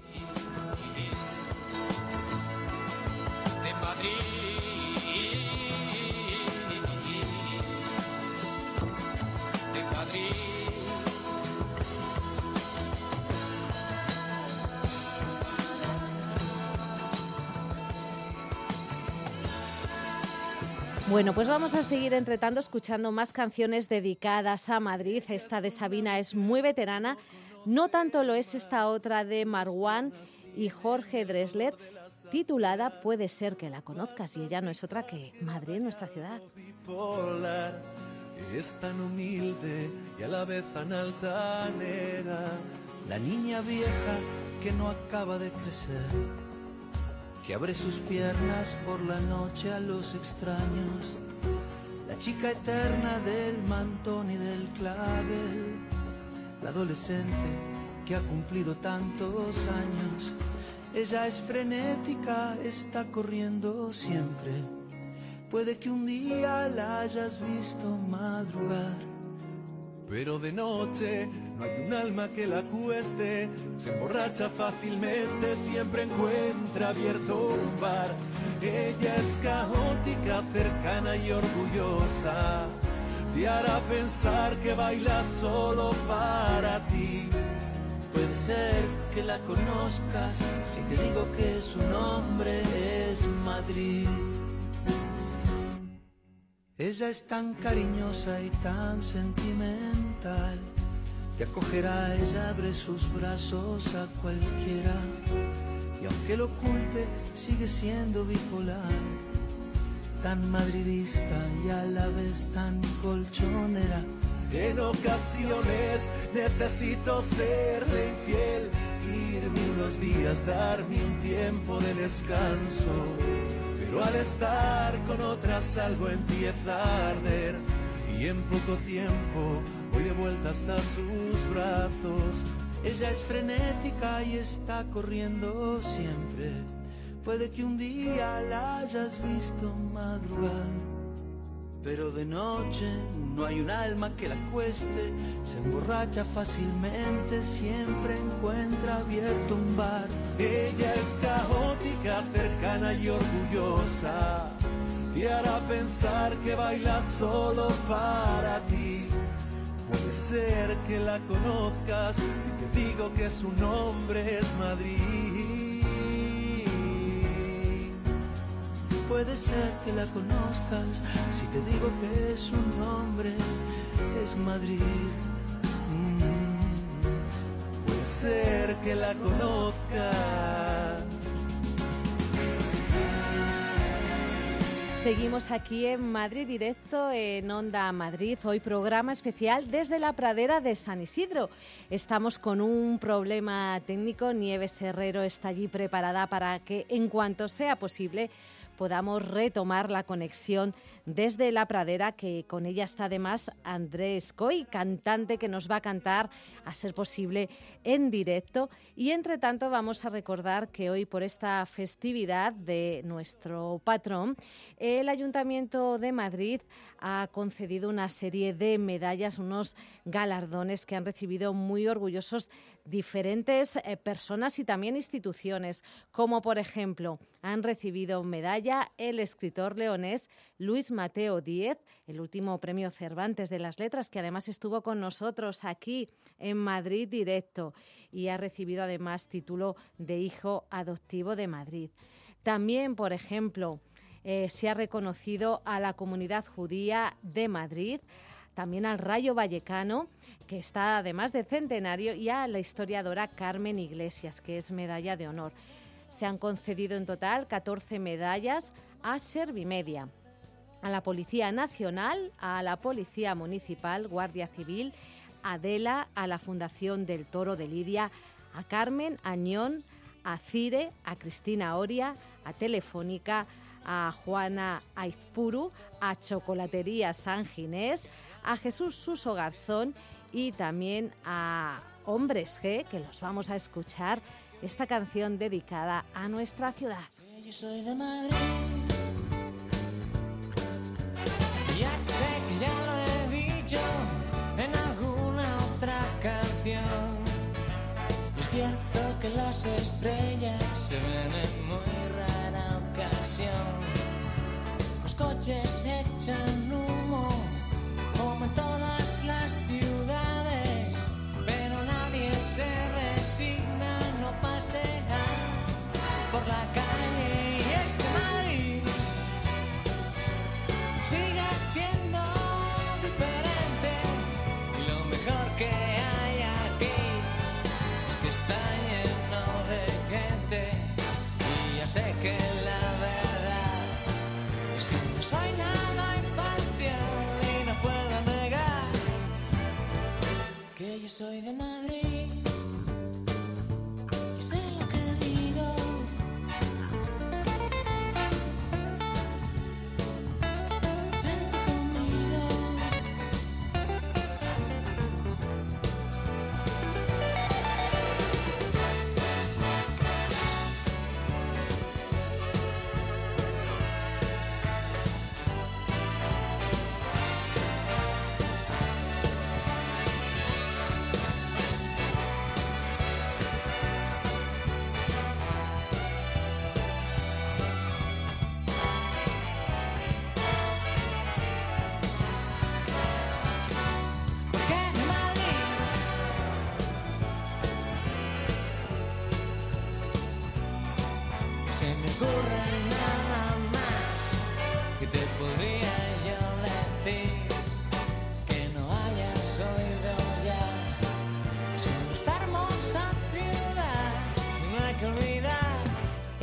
De Madrid, de Madrid. Bueno, pues vamos a seguir entre tanto escuchando más canciones dedicadas a Madrid. Esta de Sabina es muy veterana, no tanto lo es esta otra de Marwan y Jorge Drexler, titulada Puede ser que la conozcas, y ella no es otra que Madrid, nuestra ciudad. Bipolar, es tan humilde y a la vez tan altanera, la niña vieja que no acaba de crecer. que abre sus piernas por la noche a los extraños, la chica eterna del mantón y del clavel, la adolescente que ha cumplido tantos años. Ella es frenética, está corriendo siempre. Puede que un día la hayas visto madrugar, pero de noche no hay un alma que la cueste. Se emborracha fácilmente, siempre encuentra abierto un bar. Ella es caótica, cercana y orgullosa. Te hará pensar que baila solo para ti. Puede ser que la conozcas si te digo que su nombre es Madrid. Ella es tan cariñosa y tan sentimental. Te acogerá, ella abre sus brazos a cualquiera. Y aunque lo oculte, sigue siendo bipolar. Tan madridista y a la vez tan colchonera. En ocasiones necesito serle infiel, irme unos días, darme un tiempo de descanso. Pero al estar con otras algo empieza a arder, y en poco tiempo voy de vuelta hasta sus brazos. Ella es frenética y está corriendo siempre. Puede que un día la hayas visto madrugar, pero de noche no hay un alma que la cueste. Se emborracha fácilmente, siempre encuentra abierto un bar. Ella es caótica, cercana y orgullosa. Te hará pensar que baila solo para ti. Puede ser que la conozcas si te digo que su nombre es Madrid. Puede ser que la conozcas si te digo que su nombre es Madrid. Mm, puede ser que la conozcas. Seguimos aquí en Madrid Directo, en Onda Madrid. Hoy programa especial desde la pradera de San Isidro. Estamos con un problema técnico. Nieves Herrero está allí preparada para que, en cuanto sea posible, podamos retomar la conexión desde la pradera, que con ella está además Andrés Coy, cantante que nos va a cantar, a ser posible, en directo. Y entre tanto vamos a recordar que hoy, por esta festividad de nuestro patrón, el Ayuntamiento de Madrid ha concedido una serie de medallas, unos galardones que han recibido muy orgullosos diferentes eh, personas y también instituciones, como por ejemplo han recibido medalla el escritor leonés Luis Mateo Díez, el último premio Cervantes de las Letras, que además estuvo con nosotros aquí en Madrid Directo, y ha recibido además título de hijo adoptivo de Madrid. También, por ejemplo, eh, se ha reconocido a la comunidad judía de Madrid, también al Rayo Vallecano, que está además de centenario, y a la historiadora Carmen Iglesias, que es medalla de honor. Se han concedido en total catorce medallas a Servimedia, a la Policía Nacional, a la Policía Municipal, Guardia Civil, a Adela, a la Fundación del Toro de Lidia, a Carmen Añón, a Cire, a Cristina Oria, a Telefónica, a Juana Aizpuru, a Chocolatería San Ginés, a Jesús Suso Garzón y también a Hombres G, que los vamos a escuchar, esta canción dedicada a nuestra ciudad. Yo soy de Madrid, ya sé que ya lo he dicho en alguna otra canción. Es cierto que las estrellas se ven en muy rara ocasión. Los coches echan humo como en todas las ciudades, pero nadie se resigna a no pasear por la calle. Y es que Madrid sigue siendo diferente, y lo mejor que hay aquí es que está lleno de gente. Y ya sé que la verdad es que no soy nada imparcial y no puedo negar que yo soy de Madrid. Y sé lo que digo,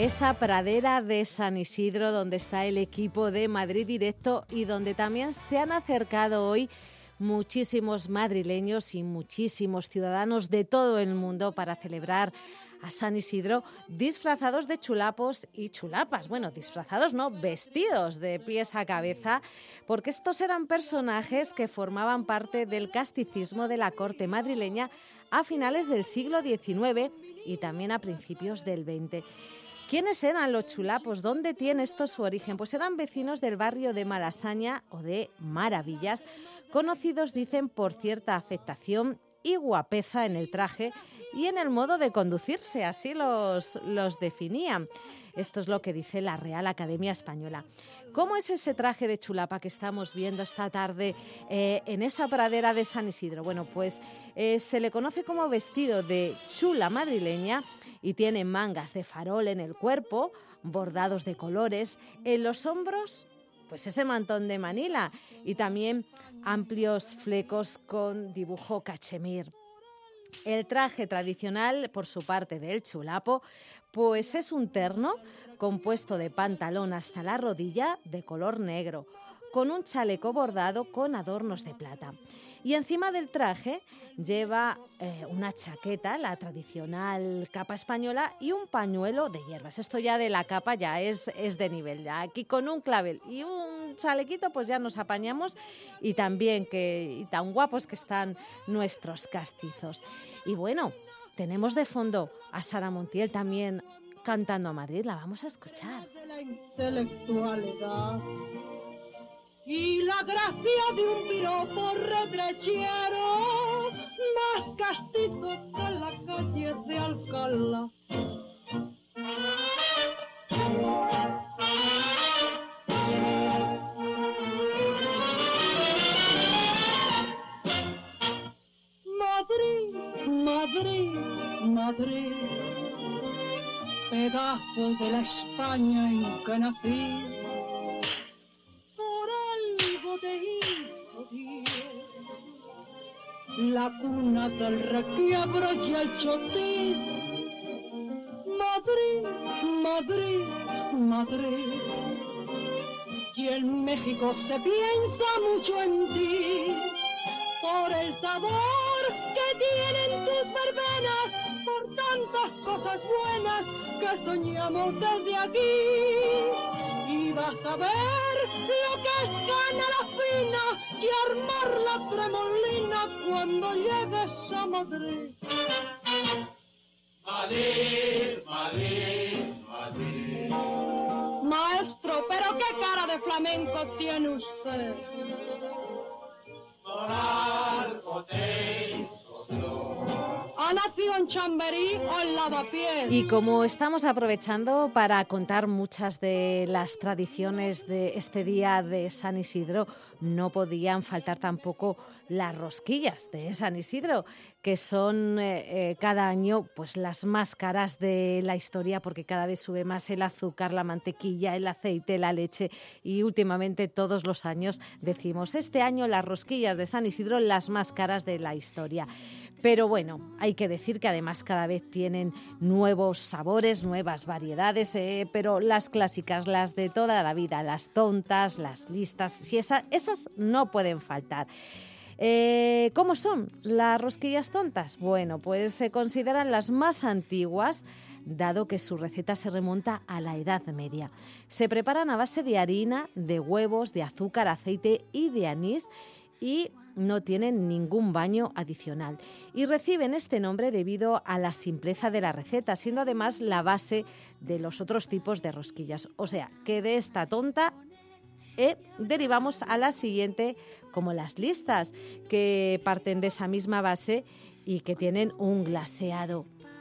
esa pradera de San Isidro donde está el equipo de Madrid Directo y donde también se han acercado hoy muchísimos madrileños y muchísimos ciudadanos de todo el mundo para celebrar a San Isidro disfrazados de chulapos y chulapas. Bueno, disfrazados no, vestidos de pies a cabeza, porque estos eran personajes que formaban parte del casticismo de la corte madrileña a finales del siglo diecinueve y también a principios del veinte. ¿Quiénes eran los chulapos? ¿Dónde tiene esto su origen? Pues eran vecinos del barrio de Malasaña o de Maravillas, conocidos, dicen, por cierta afectación y guapeza en el traje y en el modo de conducirse, así los, los definían. Esto es lo que dice la Real Academia Española. ¿Cómo es ese traje de chulapa que estamos viendo esta tarde eh, en esa pradera de San Isidro? Bueno, pues eh, se le conoce como vestido de chula madrileña y tiene mangas de farol en el cuerpo, bordados de colores, en los hombros, pues ese mantón de Manila y también amplios flecos con dibujo cachemir. El traje tradicional, por su parte, del chulapo, pues es un terno compuesto de pantalón hasta la rodilla de color negro, con un chaleco bordado con adornos de plata. Y encima del traje lleva eh, una chaqueta, la tradicional capa española, y un pañuelo de hierbas. Esto ya de la capa ya es, es de nivel. Ya aquí con un clavel y un chalequito pues ya nos apañamos, y también que y tan guapos que están nuestros castizos. Y bueno, tenemos de fondo a Sara Montiel también cantando a Madrid. La vamos a escuchar. De la intelectualidad y la gracia de un piropo retrechero, más castizo que la calle de Alcalá. Madrid, Madrid, Madrid, pedazo de la España en que nací. La cuna del requiebro y el chotis. Madrid, Madrid, Madrid. Y en México se piensa mucho en ti, por el sabor que tienen tus verbenas, por tantas cosas buenas que soñamos desde aquí. Y vas a ver lo que es canela fina y armar la tremolina cuando llegues a Madrid. Madrid, Madrid, Madrid. Maestro, pero qué cara de flamenco tiene usted. Sonar, hotel, ¿ha nacido en Chamberí o en Lavapiés? Y como estamos aprovechando para contar muchas de las tradiciones de este día de San Isidro, no podían faltar tampoco las rosquillas de San Isidro, que son eh, eh, cada año pues las más caras de la historia, porque cada vez sube más el azúcar, la mantequilla, el aceite, la leche, y últimamente todos los años decimos, este año las rosquillas de San Isidro las más caras de la historia. Pero bueno, hay que decir que además cada vez tienen nuevos sabores, nuevas variedades, eh, pero las clásicas, las de toda la vida, las tontas, las listas, si esa, esas no pueden faltar. Eh, ¿Cómo son las rosquillas tontas? Bueno, pues se consideran las más antiguas, dado que su receta se remonta a la Edad Media. Se preparan a base de harina, de huevos, de azúcar, aceite y de anís, y no tienen ningún baño adicional. Y reciben este nombre debido a la simpleza de la receta, siendo además la base de los otros tipos de rosquillas. O sea, que de esta tonta eh, derivamos a la siguiente, como las listas, que parten de esa misma base y que tienen un glaseado.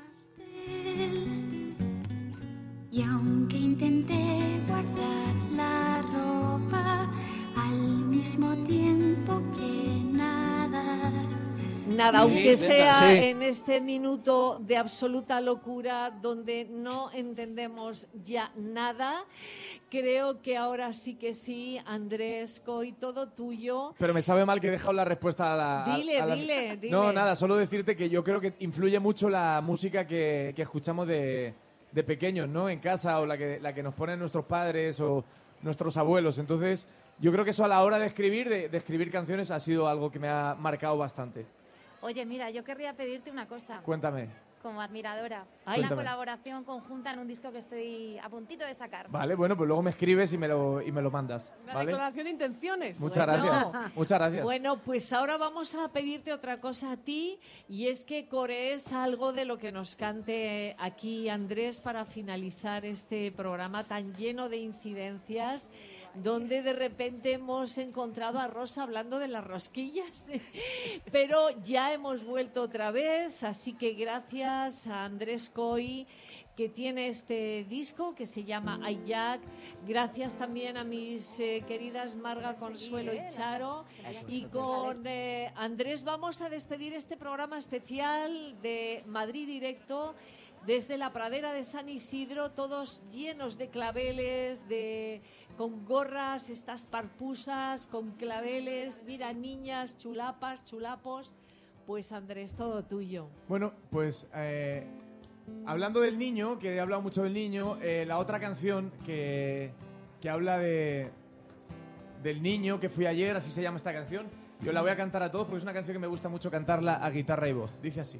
Y aunque intenté guardar la ropa, al mismo tiempo que nadas. Nada, aunque sea Sí. en este minuto de absoluta locura donde no entendemos ya nada, creo que ahora sí que sí, Andrés Coy, todo tuyo. Pero me sabe mal que he dejado la respuesta a la... a- Dile, a la- dile, dile. No, nada, solo decirte que yo creo que influye mucho la música que, que escuchamos de, de pequeños, ¿no? En casa, o la que, la que nos ponen nuestros padres o nuestros abuelos. Entonces, yo creo que eso a la hora de escribir, de, de escribir canciones, ha sido algo que me ha marcado bastante. Oye, mira, yo querría pedirte una cosa. Cuéntame. Como admiradora. Ay. Una Cuéntame. colaboración conjunta en un disco que estoy a puntito de sacar. Vale, bueno, pues luego me escribes y me lo, y me lo mandas. Una ¿vale? declaración de intenciones. Muchas Bueno. gracias. Muchas gracias. Bueno, pues ahora vamos a pedirte otra cosa a ti, y es que corees algo de lo que nos cante aquí Andrés para finalizar este programa tan lleno de incidencias, donde de repente hemos encontrado a Rosa hablando de las rosquillas, pero ya hemos vuelto otra vez, así que gracias a Andrés Coy, que tiene este disco que se llama Ay Jack. Gracias también a mis eh, queridas Marga, Consuelo y Charo. Y con eh, Andrés vamos a despedir este programa especial de Madrid Directo desde la pradera de San Isidro, todos llenos de claveles, de con gorras, estas parpusas, con claveles. Mira, niñas, chulapas, chulapos. Pues Andrés, todo tuyo. Bueno, pues eh, hablando del niño, que he hablado mucho del niño, eh, la otra canción que, que habla de del niño que fui ayer, así se llama esta canción, yo la voy a cantar a todos porque es una canción que me gusta mucho cantarla a guitarra y voz. Dice así.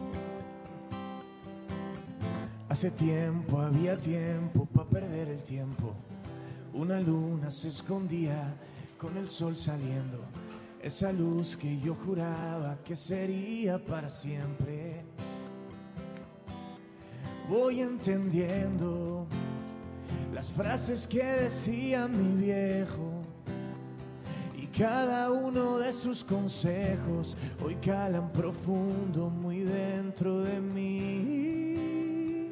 Hace tiempo, había tiempo para perder el tiempo. Una luna se escondía con el sol saliendo. Esa luz que yo juraba que sería para siempre. Voy entendiendo las frases que decía mi viejo, y cada uno de sus consejos hoy calan profundo muy dentro de mí.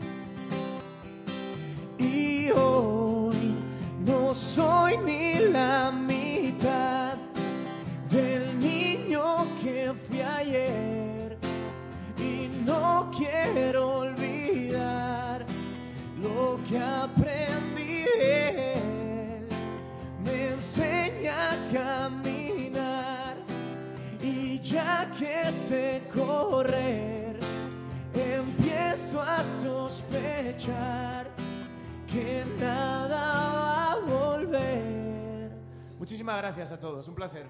Y hoy no soy ni la mitad del niño que fui ayer, y no quiero olvidar lo que aprendí de él. Me enseña a caminar, y ya que sé correr, empiezo a sospechar que nada va a volver. Muchísimas gracias a todos, un placer.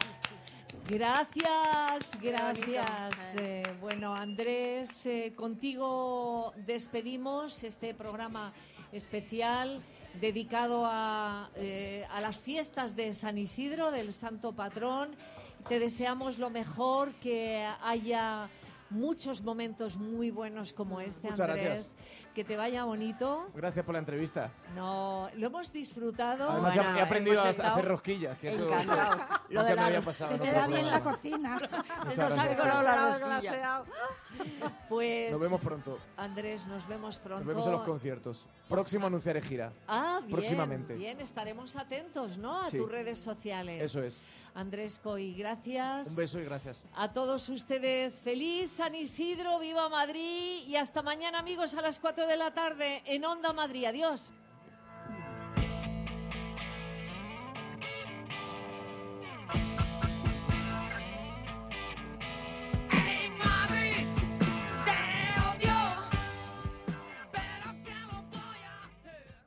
Gracias, gracias. Eh, bueno, Andrés, eh, contigo despedimos este programa especial dedicado a, eh, a las fiestas de San Isidro, del Santo Patrón. Te deseamos lo mejor, que haya muchos momentos muy buenos como este, Muchas Andrés. gracias. Que te vaya bonito. Gracias por la entrevista. No, lo hemos disfrutado. Además, Bueno, he aprendido a hemos estado hacer rosquillas, que eso encantados. nunca Lo de me la había ro- pasado Se en te otro da bien la programa. cocina. Muchas Se nos han gracias. colado la Glaseado, rosquilla. glaseado. Pues Nos vemos pronto. Andrés, nos vemos pronto. Nos vemos en los conciertos. Próximo anunciaré gira. Ah, bien, Próximamente. bien, estaremos atentos, ¿no? A Sí. tus redes sociales. Eso es. Andrés Coy, gracias. Un beso y gracias. A todos ustedes, feliz San Isidro, viva Madrid, y hasta mañana, amigos, a las cuatro de la tarde en Onda Madrid. Adiós.